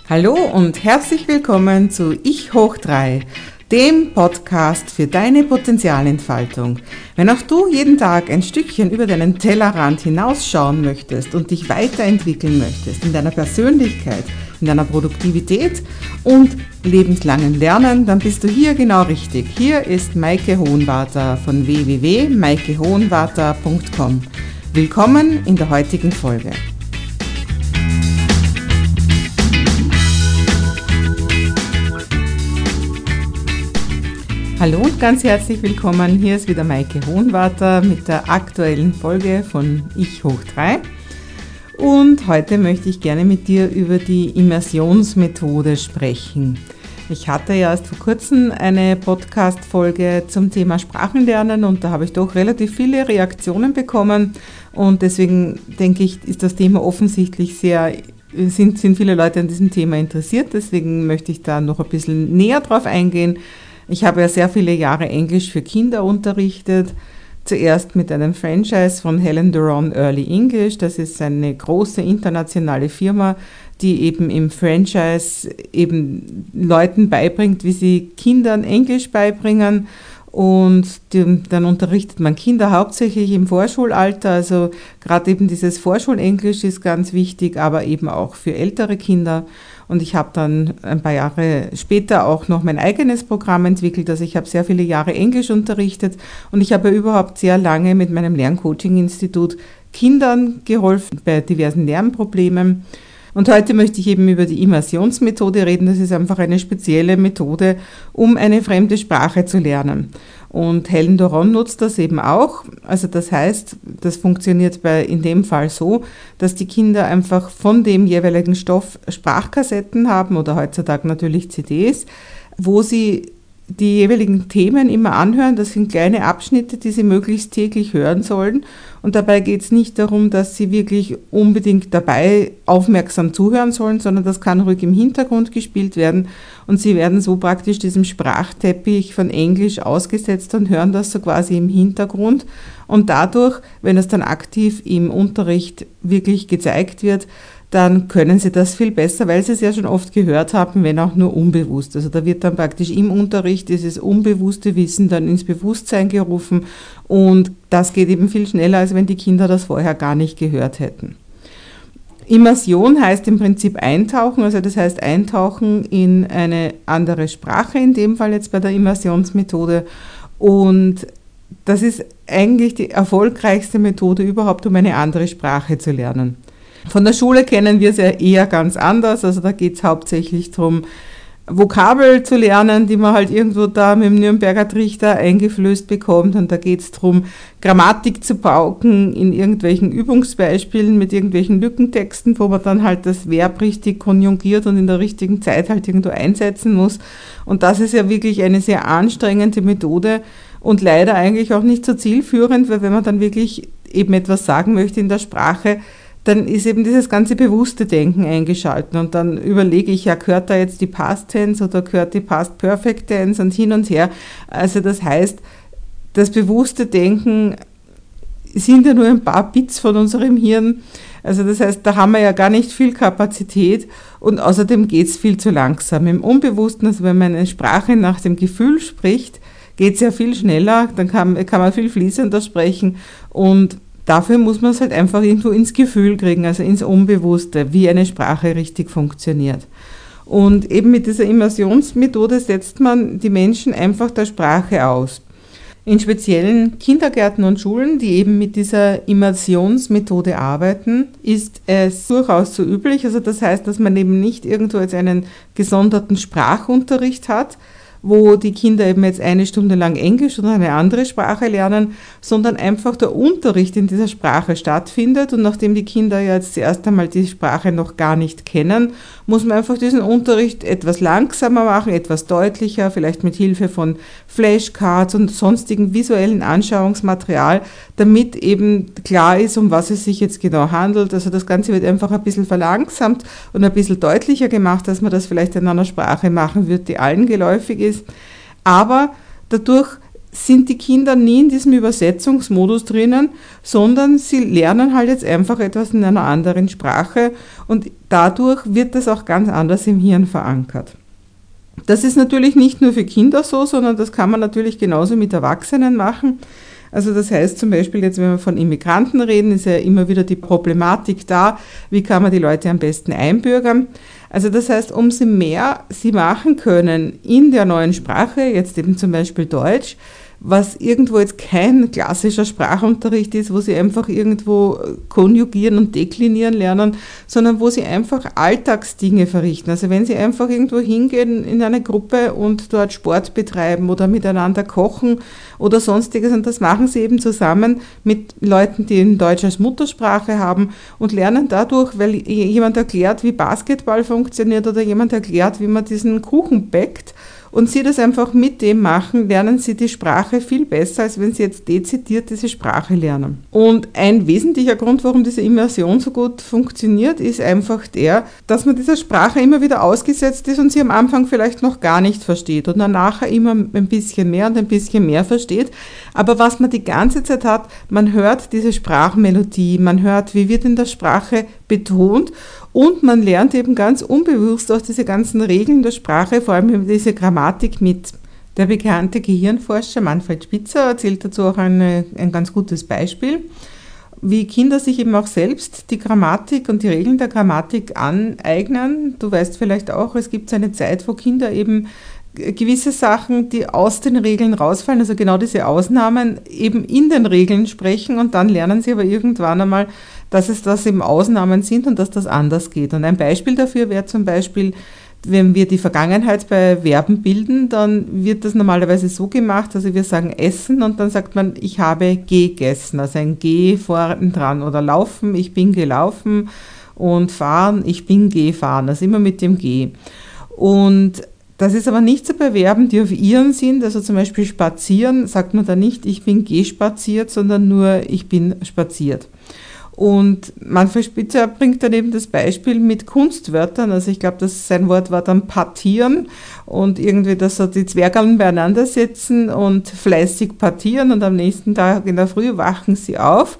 Hallo und herzlich willkommen zu Ich hoch 3, dem Podcast für deine Potenzialentfaltung. Wenn auch du jeden Tag ein Stückchen über deinen Tellerrand hinausschauen möchtest und dich weiterentwickeln möchtest in deiner Persönlichkeit, in deiner Produktivität und lebenslangen Lernen, dann bist du hier genau richtig. Hier ist Maike Hohenwarter von www.maikehohenwarter.com. Willkommen in der heutigen Folge. Hallo und ganz herzlich willkommen. Hier ist wieder Maike Hohenwarter mit der aktuellen Folge von Ich hoch 3. Und heute möchte ich gerne mit dir über die Immersionsmethode sprechen. Ich hatte ja erst vor kurzem eine Podcast-Folge zum Thema Sprachenlernen und da habe ich doch relativ viele Reaktionen bekommen und deswegen denke ich, ist das Thema offensichtlich sind viele Leute an diesem Thema interessiert, deswegen möchte ich da noch ein bisschen näher drauf eingehen. Ich habe ja sehr viele Jahre Englisch für Kinder unterrichtet, zuerst mit einem Franchise von Helen Doron Early English. Das ist eine große internationale Firma, die eben im Franchise eben Leuten beibringt, wie sie Kindern Englisch beibringen. Und dann unterrichtet man Kinder hauptsächlich im Vorschulalter, also gerade eben dieses Vorschulenglisch ist ganz wichtig, aber eben auch für ältere Kinder. Und ich habe dann ein paar Jahre später auch noch mein eigenes Programm entwickelt, also ich habe sehr viele Jahre Englisch unterrichtet und ich habe überhaupt sehr lange mit meinem Lerncoaching-Institut Kindern geholfen bei diversen Lernproblemen. Und heute möchte ich eben über die Immersionsmethode reden. Das ist einfach eine spezielle Methode, um eine fremde Sprache zu lernen. Und Helen Doron nutzt das eben auch. Also das heißt, das funktioniert in dem Fall so, dass die Kinder einfach von dem jeweiligen Stoff Sprachkassetten haben oder heutzutage natürlich CDs, wo sie die jeweiligen Themen immer anhören. Das sind kleine Abschnitte, die sie möglichst täglich hören sollen. Und dabei geht es nicht darum, dass sie wirklich unbedingt dabei aufmerksam zuhören sollen, sondern das kann ruhig im Hintergrund gespielt werden. Und sie werden so praktisch diesem Sprachteppich von Englisch ausgesetzt und hören das so quasi im Hintergrund. Und dadurch, wenn es dann aktiv im Unterricht wirklich gezeigt wird, dann können sie das viel besser, weil sie es ja schon oft gehört haben, wenn auch nur unbewusst. Also da wird dann praktisch im Unterricht dieses unbewusste Wissen dann ins Bewusstsein gerufen und das geht eben viel schneller, als wenn die Kinder das vorher gar nicht gehört hätten. Immersion heißt im Prinzip eintauchen, also das heißt eintauchen in eine andere Sprache, in dem Fall jetzt bei der Immersionsmethode, und das ist eigentlich die erfolgreichste Methode überhaupt, um eine andere Sprache zu lernen. Von der Schule kennen wir es ja eher ganz anders, also da geht es hauptsächlich darum, Vokabel zu lernen, die man halt irgendwo da mit dem Nürnberger Trichter eingeflößt bekommt, und da geht es darum, Grammatik zu pauken in irgendwelchen Übungsbeispielen mit irgendwelchen Lückentexten, wo man dann halt das Verb richtig konjugiert und in der richtigen Zeit halt irgendwo einsetzen muss, und das ist ja wirklich eine sehr anstrengende Methode und leider eigentlich auch nicht so zielführend, weil wenn man dann wirklich eben etwas sagen möchte in der Sprache, dann ist eben dieses ganze bewusste Denken eingeschaltet und dann überlege ich, ja, gehört da jetzt die Past Tense oder gehört die Past Perfect Tense und hin und her. Also das heißt, das bewusste Denken sind ja nur ein paar Bits von unserem Hirn. Also das heißt, da haben wir ja gar nicht viel Kapazität und außerdem geht es viel zu langsam. Im Unbewussten, also wenn man eine Sprache nach dem Gefühl spricht, geht es ja viel schneller, dann kann man viel fließender sprechen, und dafür muss man es halt einfach irgendwo ins Gefühl kriegen, also ins Unbewusste, wie eine Sprache richtig funktioniert. Und eben mit dieser Immersionsmethode setzt man die Menschen einfach der Sprache aus. In speziellen Kindergärten und Schulen, die eben mit dieser Immersionsmethode arbeiten, ist es durchaus so üblich. Also das heißt, dass man eben nicht irgendwo jetzt einen gesonderten Sprachunterricht hat, wo die Kinder eben jetzt 1 Stunde lang Englisch oder eine andere Sprache lernen, sondern einfach der Unterricht in dieser Sprache stattfindet. Und nachdem die Kinder ja jetzt zuerst einmal die Sprache noch gar nicht kennen, muss man einfach diesen Unterricht etwas langsamer machen, etwas deutlicher, vielleicht mit Hilfe von Flashcards und sonstigen visuellen Anschauungsmaterial, damit eben klar ist, um was es sich jetzt genau handelt. Also das Ganze wird einfach ein bisschen verlangsamt und ein bisschen deutlicher gemacht, dass man das vielleicht in einer Sprache machen wird, die allen geläufig ist. Aber dadurch sind die Kinder nie in diesem Übersetzungsmodus drinnen, sondern sie lernen halt jetzt einfach etwas in einer anderen Sprache und dadurch wird das auch ganz anders im Hirn verankert. Das ist natürlich nicht nur für Kinder so, sondern das kann man natürlich genauso mit Erwachsenen machen. Also das heißt zum Beispiel jetzt, wenn wir von Immigranten reden, ist ja immer wieder die Problematik da, wie kann man die Leute am besten einbürgern. Also das heißt, umso mehr sie machen können in der neuen Sprache, jetzt eben zum Beispiel Deutsch, was irgendwo jetzt kein klassischer Sprachunterricht ist, wo sie einfach irgendwo konjugieren und deklinieren lernen, sondern wo sie einfach Alltagsdinge verrichten. Also wenn sie einfach irgendwo hingehen in eine Gruppe und dort Sport betreiben oder miteinander kochen oder sonstiges, und das machen sie eben zusammen mit Leuten, die Deutsch als Muttersprache haben und lernen dadurch, weil jemand erklärt, wie Basketball funktioniert oder jemand erklärt, wie man diesen Kuchen backt, und sie das einfach mit dem machen, lernen sie die Sprache viel besser, als wenn sie jetzt dezidiert diese Sprache lernen. Und ein wesentlicher Grund, warum diese Immersion so gut funktioniert, ist einfach der, dass man dieser Sprache immer wieder ausgesetzt ist und sie am Anfang vielleicht noch gar nicht versteht und dann nachher immer ein bisschen mehr und ein bisschen mehr versteht. Aber was man die ganze Zeit hat, man hört diese Sprachmelodie, man hört, wie wird in der Sprache betont. Und man lernt eben ganz unbewusst auch diese ganzen Regeln der Sprache, vor allem diese Grammatik mit. Der bekannte Gehirnforscher Manfred Spitzer erzählt dazu auch ein ganz gutes Beispiel, wie Kinder sich eben auch selbst die Grammatik und die Regeln der Grammatik aneignen. Du weißt vielleicht auch, es gibt eine Zeit, wo Kinder eben gewisse Sachen, die aus den Regeln rausfallen, also genau diese Ausnahmen, eben in den Regeln sprechen und dann lernen sie aber irgendwann einmal, dass es das eben Ausnahmen sind und dass das anders geht. Und ein Beispiel dafür wäre zum Beispiel, wenn wir die Vergangenheit bei Verben bilden, dann wird das normalerweise so gemacht, also wir sagen essen und dann sagt man, ich habe gegessen, also ein G vorn dran, oder laufen, ich bin gelaufen, und fahren, ich bin gefahren, also immer mit dem G. Und das ist aber nicht so bei Verben, die auf ihren sind, also zum Beispiel spazieren, sagt man da nicht, ich bin gespaziert, sondern nur, ich bin spaziert. Und Manfred Spitzer bringt dann eben das Beispiel mit Kunstwörtern, also ich glaube, sein Wort war dann partieren und irgendwie, dass so die Zwergeln beieinander setzen und fleißig partieren und am nächsten Tag in der Früh wachen sie auf,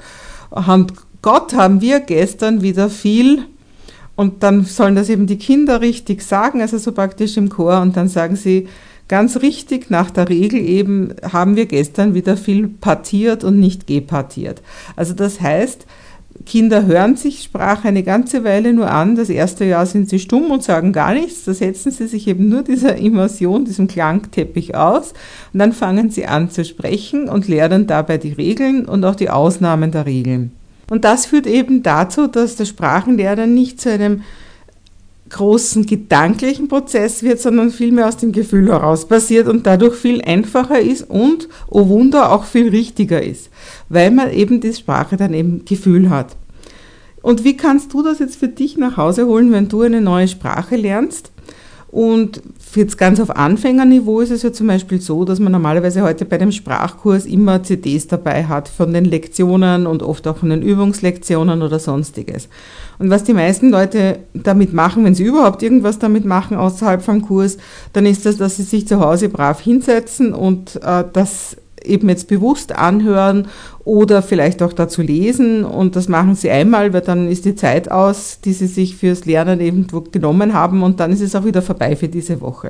Gott, haben wir gestern wieder viel. Und dann sollen das eben die Kinder richtig sagen, also so praktisch im Chor, und dann sagen sie ganz richtig nach der Regel eben, haben wir gestern wieder viel partiert und nicht gepartiert. Also das heißt, Kinder hören sich Sprache eine ganze Weile nur an, das erste Jahr sind sie stumm und sagen gar nichts, da setzen sie sich eben nur dieser Immersion, diesem Klangteppich aus und dann fangen sie an zu sprechen und lernen dabei die Regeln und auch die Ausnahmen der Regeln. Und das führt eben dazu, dass das Sprachenlernen nicht zu einem großen gedanklichen Prozess wird, sondern vielmehr aus dem Gefühl heraus passiert und dadurch viel einfacher ist und, oh Wunder, auch viel richtiger ist, weil man eben die Sprache dann eben Gefühl hat. Und wie kannst du das jetzt für dich nach Hause holen, wenn du eine neue Sprache lernst? Und jetzt ganz auf Anfängerniveau ist es ja zum Beispiel so, dass man normalerweise heute bei dem Sprachkurs immer CDs dabei hat von den Lektionen und oft auch von den Übungslektionen oder sonstiges. Und was die meisten Leute damit machen, wenn sie überhaupt irgendwas damit machen außerhalb vom Kurs, dann ist das, dass sie sich zu Hause brav hinsetzen und das eben jetzt bewusst anhören oder vielleicht auch dazu lesen, und das machen sie einmal, weil dann ist die Zeit aus, die sie sich fürs Lernen irgendwo genommen haben, und dann ist es auch wieder vorbei für diese Woche.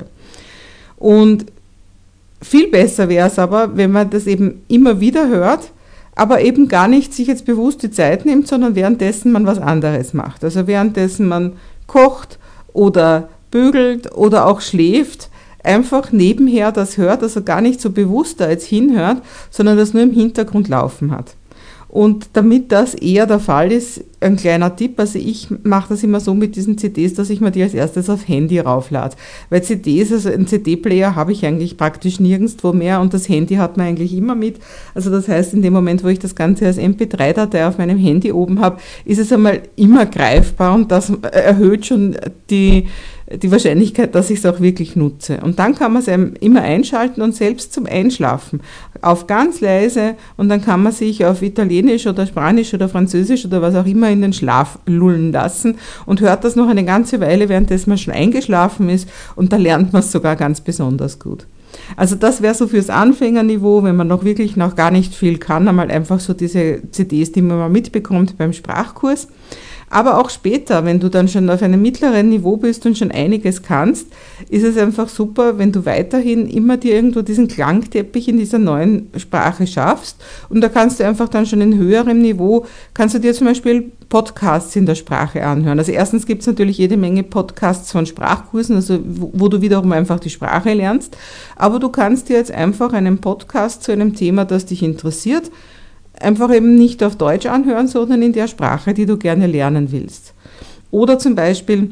Und viel besser wäre es aber, wenn man das eben immer wieder hört, aber eben gar nicht sich jetzt bewusst die Zeit nimmt, sondern währenddessen man was anderes macht. Also währenddessen man kocht oder bügelt oder auch schläft, einfach nebenher das hört, also gar nicht so bewusst da jetzt hinhört, sondern das nur im Hintergrund laufen hat. Und damit das eher der Fall ist, ein kleiner Tipp, also ich mache das immer so mit diesen CDs, dass ich mir die als erstes auf Handy rauflade. Weil CDs, also einen CD-Player habe ich eigentlich praktisch nirgendwo mehr und das Handy hat man eigentlich immer mit. Also das heißt, in dem Moment, wo ich das Ganze als MP3-Datei auf meinem Handy oben habe, ist es einmal immer greifbar und das erhöht schon die Wahrscheinlichkeit, dass ich es auch wirklich nutze. Und dann kann man es immer einschalten und selbst zum Einschlafen auf ganz leise, und dann kann man sich auf Italienisch oder Spanisch oder Französisch oder was auch immer in den Schlaf lullen lassen und hört das noch eine ganze Weile, währenddessen man schon eingeschlafen ist, und da lernt man es sogar ganz besonders gut. Also das wäre so fürs Anfängerniveau, wenn man noch wirklich noch gar nicht viel kann, einmal einfach so diese CDs, die man mal mitbekommt beim Sprachkurs. Aber auch später, wenn du dann schon auf einem mittleren Niveau bist und schon einiges kannst, ist es einfach super, wenn du weiterhin immer dir irgendwo diesen Klangteppich in dieser neuen Sprache schaffst. Und da kannst du einfach dann schon in höherem Niveau, kannst du dir zum Beispiel Podcasts in der Sprache anhören. Also erstens gibt es natürlich jede Menge Podcasts von Sprachkursen, also wo du wiederum einfach die Sprache lernst. Aber du kannst dir jetzt einfach einen Podcast zu einem Thema, das dich interessiert, einfach eben nicht auf Deutsch anhören, sondern in der Sprache, die du gerne lernen willst. Oder zum Beispiel,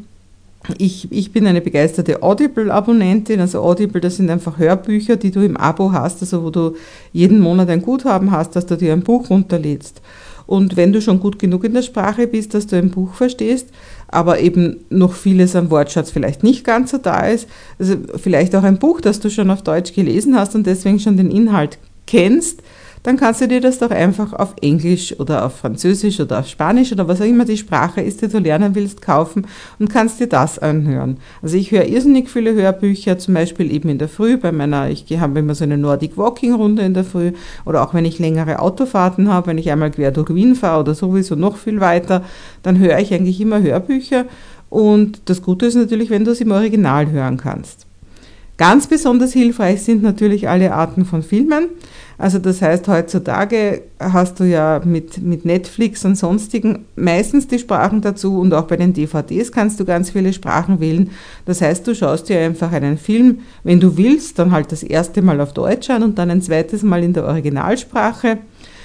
ich bin eine begeisterte Audible-Abonnentin, also Audible, das sind einfach Hörbücher, die du im Abo hast, also wo du jeden Monat ein Guthaben hast, dass du dir ein Buch runterlädst. Und wenn du schon gut genug in der Sprache bist, dass du ein Buch verstehst, aber eben noch vieles am Wortschatz vielleicht nicht ganz so da ist, also vielleicht auch ein Buch, das du schon auf Deutsch gelesen hast und deswegen schon den Inhalt kennst, dann kannst du dir das doch einfach auf Englisch oder auf Französisch oder auf Spanisch oder was auch immer die Sprache ist, die du lernen willst, kaufen und kannst dir das anhören. Also ich höre irrsinnig viele Hörbücher, zum Beispiel eben in der Früh, ich habe immer so eine Nordic Walking Runde in der Früh oder auch wenn ich längere Autofahrten habe, wenn ich einmal quer durch Wien fahre oder sowieso noch viel weiter, dann höre ich eigentlich immer Hörbücher und das Gute ist natürlich, wenn du es im Original hören kannst. Ganz besonders hilfreich sind natürlich alle Arten von Filmen. Also das heißt, heutzutage hast du ja mit Netflix und sonstigen meistens die Sprachen dazu und auch bei den DVDs kannst du ganz viele Sprachen wählen. Das heißt, du schaust dir einfach einen Film, wenn du willst, dann halt das erste Mal auf Deutsch an und dann ein zweites Mal in der Originalsprache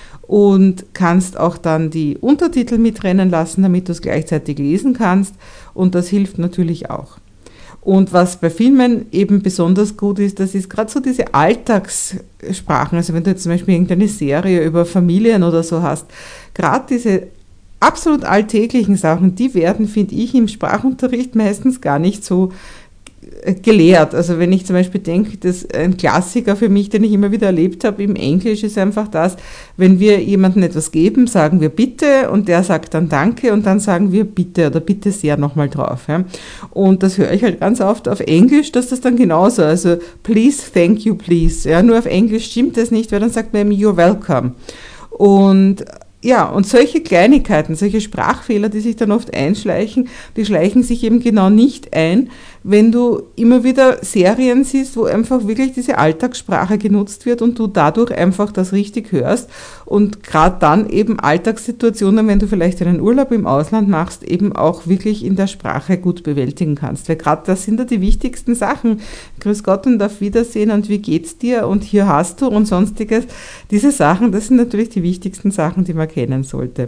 und kannst auch dann die Untertitel mitrennen lassen, damit du es gleichzeitig lesen kannst und das hilft natürlich auch. Und was bei Filmen eben besonders gut ist, das ist gerade so diese Alltagssprachen. Also wenn du jetzt zum Beispiel irgendeine Serie über Familien oder so hast, gerade diese absolut alltäglichen Sachen, die werden, finde ich, im Sprachunterricht meistens gar nicht so gelehrt. Also wenn ich zum Beispiel denke, dass ein Klassiker für mich, den ich immer wieder erlebt habe im Englisch, ist einfach das, wenn wir jemandem etwas geben, sagen wir bitte und der sagt dann danke und dann sagen wir bitte oder bitte sehr nochmal drauf. Ja. Und das höre ich halt ganz oft auf Englisch, dass das dann genauso, also please, thank you, please. Ja, nur auf Englisch stimmt das nicht, weil dann sagt man eben you're welcome. Und ja, und solche Kleinigkeiten, solche Sprachfehler, die sich dann oft einschleichen, die schleichen sich eben genau nicht ein, wenn du immer wieder Serien siehst, wo einfach wirklich diese Alltagssprache genutzt wird und du dadurch einfach das richtig hörst und gerade dann eben Alltagssituationen, wenn du vielleicht einen Urlaub im Ausland machst, eben auch wirklich in der Sprache gut bewältigen kannst. Weil gerade das sind ja die wichtigsten Sachen. Grüß Gott und auf Wiedersehen und wie geht's dir und hier hast du und sonstiges. Diese Sachen, das sind natürlich die wichtigsten Sachen, die man kennen sollte.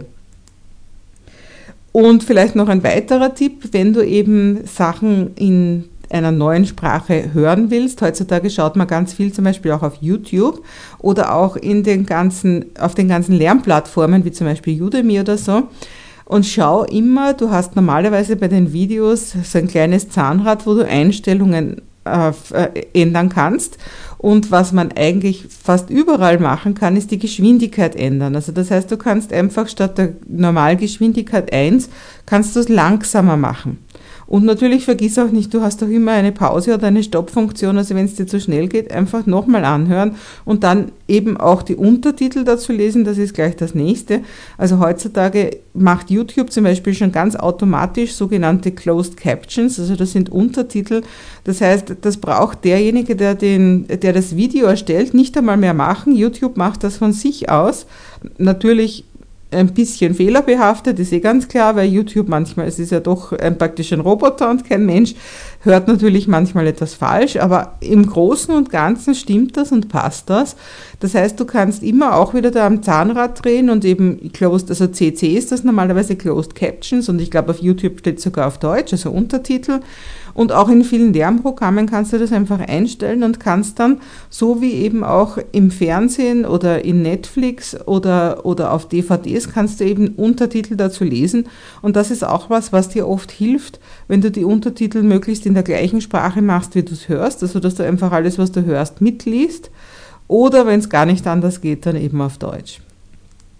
Und vielleicht noch ein weiterer Tipp, wenn du eben Sachen in einer neuen Sprache hören willst. Heutzutage schaut man ganz viel zum Beispiel auch auf YouTube oder auch auf den ganzen Lernplattformen wie zum Beispiel Udemy oder so. Und schau immer, du hast normalerweise bei den Videos so ein kleines Zahnrad, wo du Einstellungen ändern kannst. Und was man eigentlich fast überall machen kann, ist die Geschwindigkeit ändern. Also das heißt, du kannst einfach statt der Normalgeschwindigkeit 1, kannst du es langsamer machen. Und natürlich vergiss auch nicht, du hast doch immer eine Pause oder eine Stoppfunktion, also wenn es dir zu schnell geht, einfach nochmal anhören und dann eben auch die Untertitel dazu lesen, das ist gleich das nächste. Also heutzutage macht YouTube zum Beispiel schon ganz automatisch sogenannte Closed Captions, also das sind Untertitel, das heißt, das braucht derjenige, der das Video erstellt, nicht einmal mehr machen. YouTube macht das von sich aus, natürlich ein bisschen fehlerbehaftet, ist ganz klar, weil YouTube manchmal, es ist ja doch praktisch ein Roboter und kein Mensch, hört natürlich manchmal etwas falsch, aber im Großen und Ganzen stimmt das und passt das. Das heißt, du kannst immer auch wieder da am Zahnrad drehen und eben Closed, also CC ist das normalerweise Closed Captions und ich glaube auf YouTube steht sogar auf Deutsch, also Untertitel. Und auch in vielen Lernprogrammen kannst du das einfach einstellen und kannst dann, so wie eben auch im Fernsehen oder in Netflix oder auf DVDs, kannst du eben Untertitel dazu lesen. Und das ist auch was dir oft hilft, wenn du die Untertitel möglichst in der gleichen Sprache machst, wie du es hörst, also dass du einfach alles, was du hörst, mitliest. Oder wenn es gar nicht anders geht, dann eben auf Deutsch.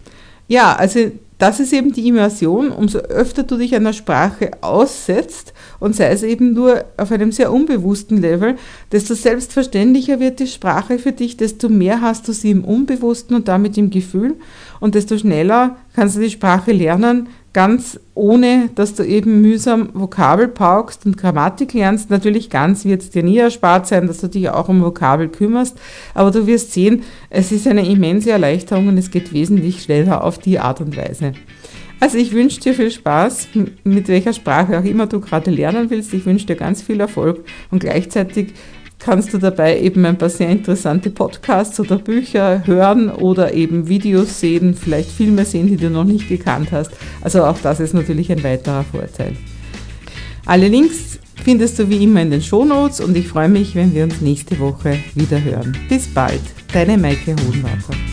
Ja, also das ist eben die Immersion. Umso öfter du dich einer Sprache aussetzt und sei es eben nur auf einem sehr unbewussten Level, desto selbstverständlicher wird die Sprache für dich, desto mehr hast du sie im Unbewussten und damit im Gefühl und desto schneller kannst du die Sprache lernen, ganz ohne, dass du eben mühsam Vokabel paukst und Grammatik lernst. Natürlich ganz wird es dir nie erspart sein, dass du dich auch um Vokabel kümmerst, aber du wirst sehen, es ist eine immense Erleichterung und es geht wesentlich schneller auf die Art und Weise. Also ich wünsche dir viel Spaß, mit welcher Sprache auch immer du gerade lernen willst. Ich wünsche dir ganz viel Erfolg und gleichzeitig kannst du dabei eben ein paar sehr interessante Podcasts oder Bücher hören oder eben Videos sehen, vielleicht Filme sehen, die du noch nicht gekannt hast. Also auch das ist natürlich ein weiterer Vorteil. Alle Links findest du wie immer in den Shownotes und ich freue mich, wenn wir uns nächste Woche wieder hören. Bis bald, deine Maike Hohenwarter.